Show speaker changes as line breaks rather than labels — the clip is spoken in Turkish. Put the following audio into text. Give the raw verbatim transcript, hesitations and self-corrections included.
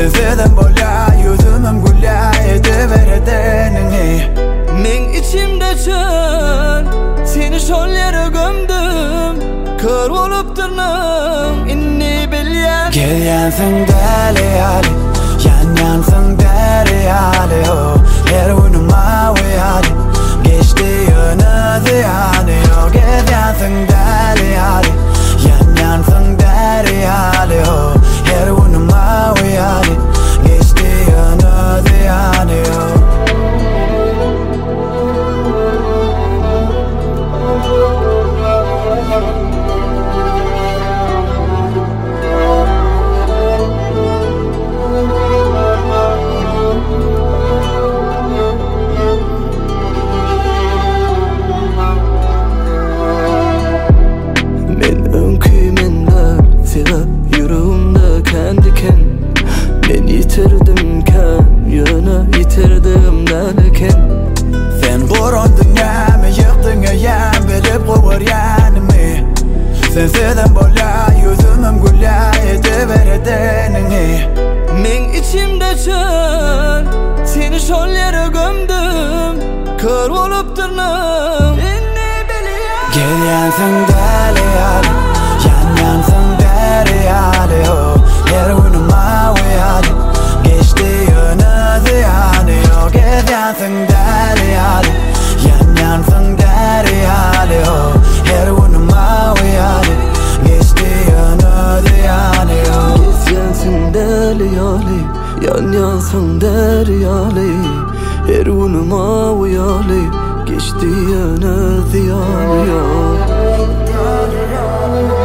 Senseden bola yüzümüm gülla ediveredenin.
Men içimde çön seni şol yere gömdüm. Kör olup durnum inni bilyen.
Gelyensin deli hali, yan yansın deri hali. Her günüm mavi hali, geçti yönü ziyani. Gelyensin deli hali, yan yansın deri hali. Her günüm mavi hali, geçti yönü ziyani.
Yitirdim yöne yitirdim derken.
Sen boron dünyamı yıktın ayağım bilip kovur yanımı. Senseden bola yüzümüm gülla ediveredenin.
Men içimde çön seni şol yere gömdüm. Kör olup durnum inni bilyen.
Gelyensin deli hali, yan yansın deri hali. Her günüm mavi hali, geçti yönü ziyani. Gelyensin deli hali, yan yansın deri hali. Her günüm mavi hali, geçti yönü ziyani.
Gezyensin deli hali, yan yansın deri hali. Her günüm mavi hali, geçti yönü ziyani.